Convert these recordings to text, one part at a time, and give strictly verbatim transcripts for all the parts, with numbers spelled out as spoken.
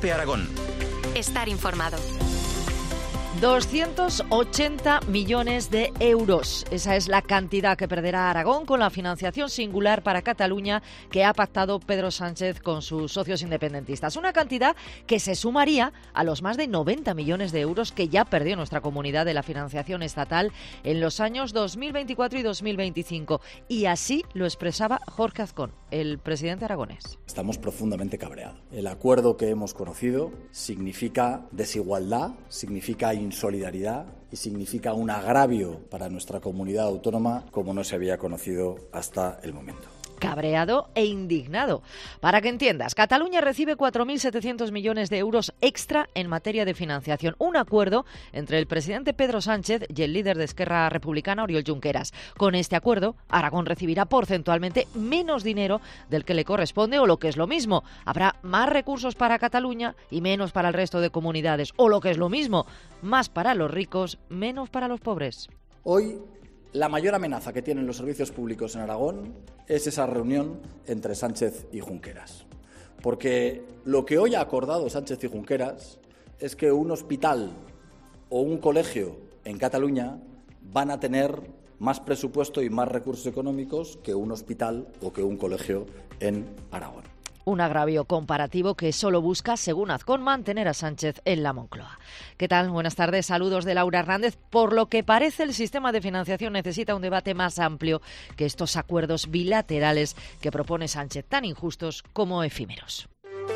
COPE Aragón. Estar informado. doscientos ochenta millones de euros. Esa es la cantidad que perderá Aragón con la financiación singular para Cataluña que ha pactado Pedro Sánchez con sus socios independentistas. Una cantidad que se sumaría a los más de noventa millones de euros que ya perdió nuestra comunidad de la financiación estatal en los años dos mil veinticuatro y dos mil veinticinco. Y así lo expresaba Jorge Azcón, el presidente aragonés. Estamos profundamente cabreados. El acuerdo que hemos conocido significa desigualdad, significa insolidaridad y significa un agravio para nuestra comunidad autónoma como no se había conocido hasta el momento. Cabreado e indignado. Para que entiendas, Cataluña recibe cuatro mil setecientos millones de euros extra en materia de financiación. Un acuerdo entre el presidente Pedro Sánchez y el líder de Esquerra Republicana, Oriol Junqueras. Con este acuerdo, Aragón recibirá porcentualmente menos dinero del que le corresponde o lo que es lo mismo. Habrá más recursos para Cataluña y menos para el resto de comunidades. O lo que es lo mismo, más para los ricos, menos para los pobres. Hoy, la mayor amenaza que tienen los servicios públicos en Aragón es esa reunión entre Sánchez y Junqueras. Porque lo que hoy ha acordado Sánchez y Junqueras es que un hospital o un colegio en Cataluña van a tener más presupuesto y más recursos económicos que un hospital o que un colegio en Aragón. Un agravio comparativo que solo busca, según Azcón, mantener a Sánchez en la Moncloa. ¿Qué tal? Buenas tardes. Saludos de Laura Hernández. Por lo que parece, el sistema de financiación necesita un debate más amplio que estos acuerdos bilaterales que propone Sánchez, tan injustos como efímeros.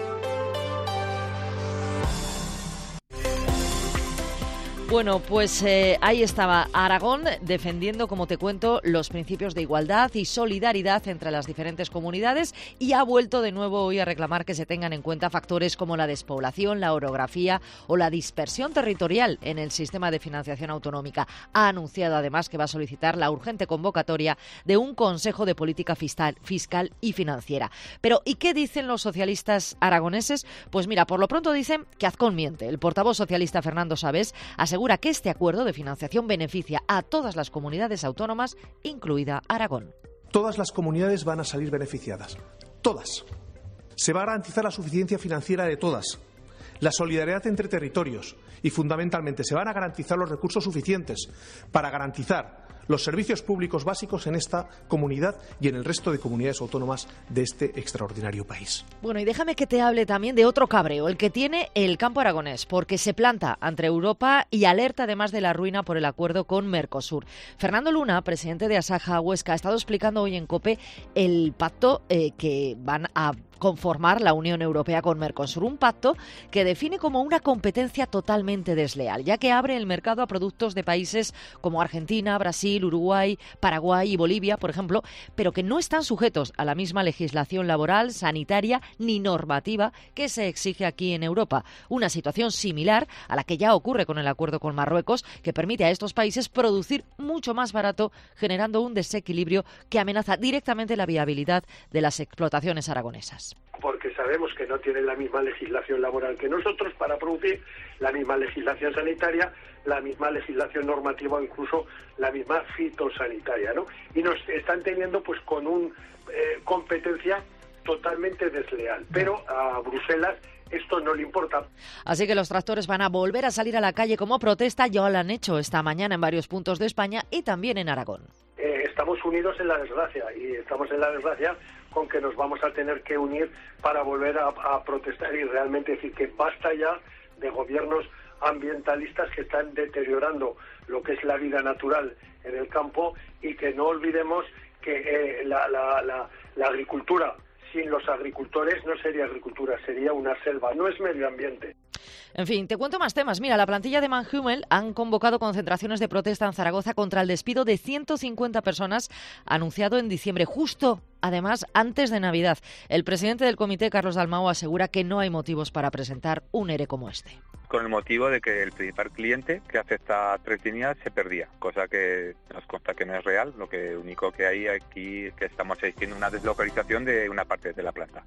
Bueno, pues eh, ahí estaba Aragón defendiendo, como te cuento, los principios de igualdad y solidaridad entre las diferentes comunidades y ha vuelto de nuevo hoy a reclamar que se tengan en cuenta factores como la despoblación, la orografía o la dispersión territorial en el sistema de financiación autonómica. Ha anunciado además que va a solicitar la urgente convocatoria de un Consejo de Política Fiscal, fiscal y Financiera. Pero, ¿y qué dicen los socialistas aragoneses? Pues mira, por lo pronto dicen que Azcón miente. El portavoz socialista Fernando Sabés asegura asegura que este acuerdo de financiación beneficia a todas las comunidades autónomas, incluida Aragón. Todas las comunidades van a salir beneficiadas. Todas. Se va a garantizar la suficiencia financiera de todas, la solidaridad entre territorios y, fundamentalmente, se van a garantizar los recursos suficientes para garantizar los servicios públicos básicos en esta comunidad y en el resto de comunidades autónomas de este extraordinario país. Bueno, y déjame que te hable también de otro cabreo, el que tiene el campo aragonés, porque se planta ante Europa y alerta además de la ruina por el acuerdo con Mercosur. Fernando Luna, presidente de Asaja Huesca, ha estado explicando hoy en COPE el pacto eh, que van a conformar la Unión Europea con Mercosur, un pacto que define como una competencia totalmente desleal, ya que abre el mercado a productos de países como Argentina, Brasil, Uruguay, Paraguay y Bolivia, por ejemplo, pero que no están sujetos a la misma legislación laboral, sanitaria ni normativa que se exige aquí en Europa. Una situación similar a la que ya ocurre con el acuerdo con Marruecos, que permite a estos países producir mucho más barato, generando un desequilibrio que amenaza directamente la viabilidad de las explotaciones aragonesas. Porque sabemos que no tienen la misma legislación laboral que nosotros para producir, la misma legislación sanitaria, la misma legislación normativa o incluso la misma fitosanitaria, ¿no? Y nos están teniendo pues con una eh, competencia totalmente desleal. Pero a Bruselas esto no le importa. Así que los tractores van a volver a salir a la calle como protesta. Ya lo han hecho esta mañana en varios puntos de España y también en Aragón. Eh, estamos unidos en la desgracia y estamos en la desgracia con que nos vamos a tener que unir para volver a, a protestar y realmente decir que basta ya de gobiernos ambientalistas que están deteriorando lo que es la vida natural en el campo y que no olvidemos que eh, la, la, la, la agricultura sin los agricultores no sería agricultura, sería una selva, no es medio ambiente. En fin, te cuento más temas. Mira, la plantilla de Manhumel han convocado concentraciones de protesta en Zaragoza contra el despido de ciento cincuenta personas anunciado en diciembre, justo, además, antes de Navidad. El presidente del comité, Carlos Dalmau, asegura que no hay motivos para presentar un ERE como este. Con el motivo de que el principal cliente que hace estas tres líneas se perdía, cosa que nos consta que no es real. Lo que único que hay aquí es que estamos asistiendo a una deslocalización de una parte de la planta.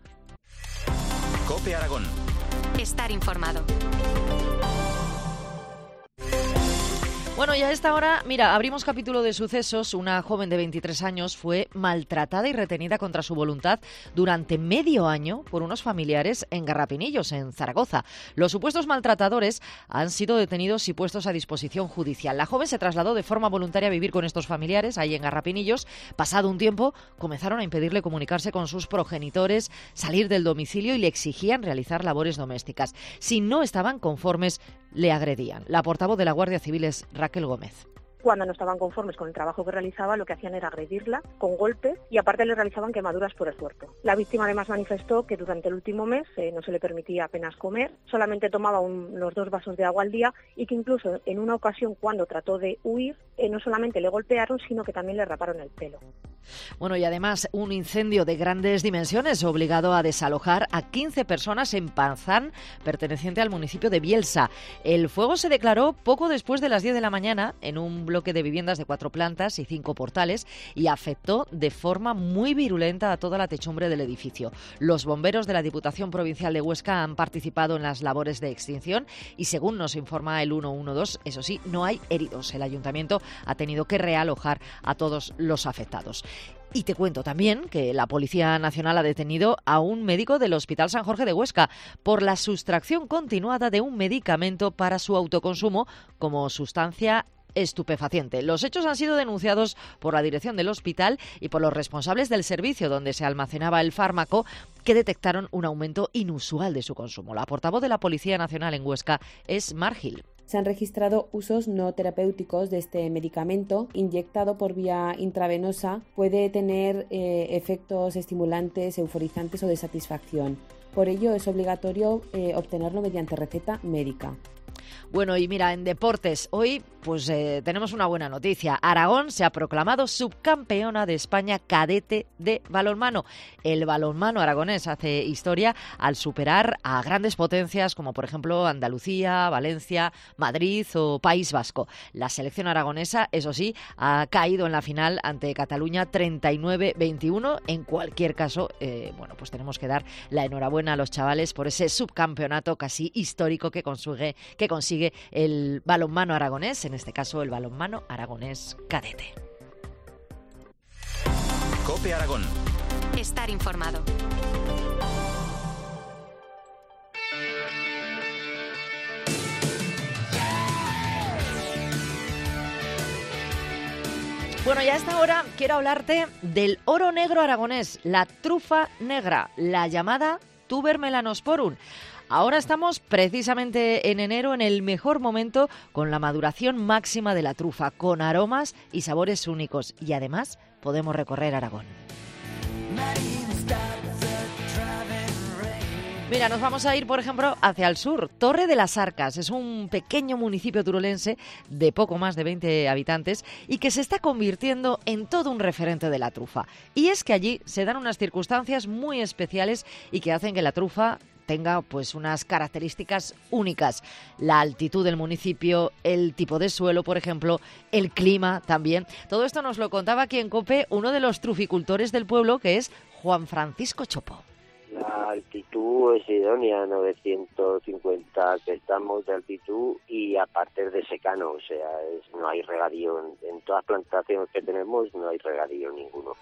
COPE Aragón. Estar informado. Bueno, y a esta hora, mira, abrimos capítulo de sucesos. Una joven de veintitrés años fue maltratada y retenida contra su voluntad durante medio año por unos familiares en Garrapinillos, en Zaragoza. Los supuestos maltratadores han sido detenidos y puestos a disposición judicial. La joven se trasladó de forma voluntaria a vivir con estos familiares ahí en Garrapinillos. Pasado un tiempo, comenzaron a impedirle comunicarse con sus progenitores, salir del domicilio y le exigían realizar labores domésticas. Si no estaban conformes, le agredían. La portavoz de la Guardia Civil es Raquel Gómez. Cuando no estaban conformes con el trabajo que realizaba, lo que hacían era agredirla con golpes y aparte le realizaban quemaduras por el cuerpo. La víctima además manifestó que durante el último mes eh, no se le permitía apenas comer, solamente tomaba un, unos dos vasos de agua al día y que incluso en una ocasión cuando trató de huir, eh, no solamente le golpearon, sino que también le raparon el pelo. Bueno, y además un incendio de grandes dimensiones obligado a desalojar a quince personas en Panzán, perteneciente al municipio de Bielsa. El fuego se declaró poco después de las diez de la mañana en un bloque de viviendas de cuatro plantas y cinco portales y afectó de forma muy virulenta a toda la techumbre del edificio. Los bomberos de la Diputación Provincial de Huesca han participado en las labores de extinción y según nos informa el ciento doce, eso sí, no hay heridos. El ayuntamiento ha tenido que realojar a todos los afectados. Y te cuento también que la Policía Nacional ha detenido a un médico del Hospital San Jorge de Huesca por la sustracción continuada de un medicamento para su autoconsumo como sustancia estupefaciente. Los hechos han sido denunciados por la dirección del hospital y por los responsables del servicio donde se almacenaba el fármaco, que detectaron un aumento inusual de su consumo. La portavoz de la Policía Nacional en Huesca es Mar Gil. Se han registrado usos no terapéuticos de este medicamento. Inyectado por vía intravenosa puede tener eh, efectos estimulantes, euforizantes o de satisfacción. Por ello es obligatorio eh, obtenerlo mediante receta médica. Bueno, y mira, en deportes, hoy pues eh, tenemos una buena noticia. Aragón se ha proclamado subcampeona de España cadete de balonmano. El balonmano aragonés hace historia al superar a grandes potencias como por ejemplo Andalucía, Valencia, Madrid o País Vasco. La selección aragonesa, eso sí, ha caído en la final ante Cataluña treinta y nueve veintiuno. En cualquier caso, eh, bueno, pues tenemos que dar la enhorabuena a los chavales por ese subcampeonato casi histórico que consigue, que consigue el balonmano aragonés, en este caso el balonmano aragonés cadete. COPE Aragón. Estar informado. Bueno, ya a esta hora quiero hablarte del oro negro aragonés, la trufa negra, la llamada Tuber melanosporum. Ahora estamos precisamente en enero, en el mejor momento, con la maduración máxima de la trufa, con aromas y sabores únicos. Y además podemos recorrer Aragón. Mira, nos vamos a ir, por ejemplo, hacia el sur. Torre de las Arcas es un pequeño municipio turolense de poco más de veinte habitantes y que se está convirtiendo en todo un referente de la trufa. Y es que allí se dan unas circunstancias muy especiales y que hacen que la trufa tenga pues unas características únicas. La altitud del municipio, el tipo de suelo, por ejemplo, el clima también. Todo esto nos lo contaba aquí en COPE uno de los truficultores del pueblo, que es Juan Francisco Chopo. La altitud es idónea, novecientos cincuenta que estamos de altitud y aparte es de secano, o sea, es, no hay regadío. En, en todas las plantaciones que tenemos no hay regadío ninguno.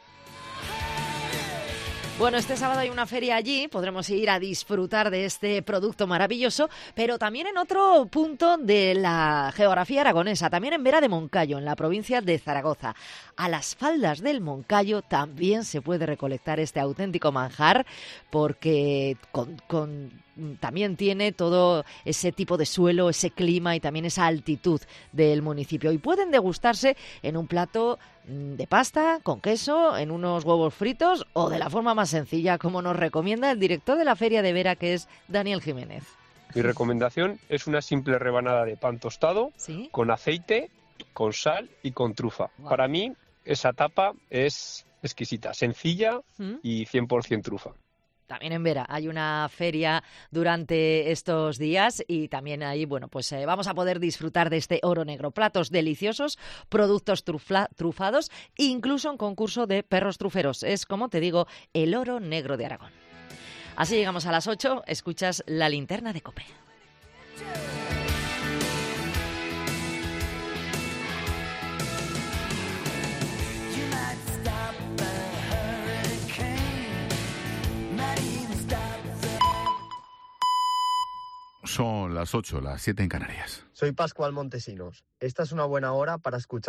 Bueno, este sábado hay una feria allí, podremos ir a disfrutar de este producto maravilloso, pero también en otro punto de la geografía aragonesa, también en Vera de Moncayo, en la provincia de Zaragoza. A las faldas del Moncayo también se puede recolectar este auténtico manjar, porque con, con, también tiene todo ese tipo de suelo, ese clima y también esa altitud del municipio. Y pueden degustarse en un plato de pasta, con queso, en unos huevos fritos o de la forma más sencilla, como nos recomienda el director de la Feria de Vera, que es Daniel Jiménez. Mi recomendación es una simple rebanada de pan tostado, ¿sí?, con aceite, con sal y con trufa. Wow. Para mí, esa tapa es exquisita, sencilla ¿Mm? y cien por ciento trufa. También en Vera hay una feria durante estos días y también ahí, bueno, pues eh, vamos a poder disfrutar de este oro negro. Platos deliciosos, productos trufla, trufados, incluso un concurso de perros truferos. Es, como te digo, el oro negro de Aragón. Así llegamos a las ocho, escuchas la linterna de COPE. Son las ocho, las siete en Canarias. Soy Pascual Montesinos. Esta es una buena hora para escuchar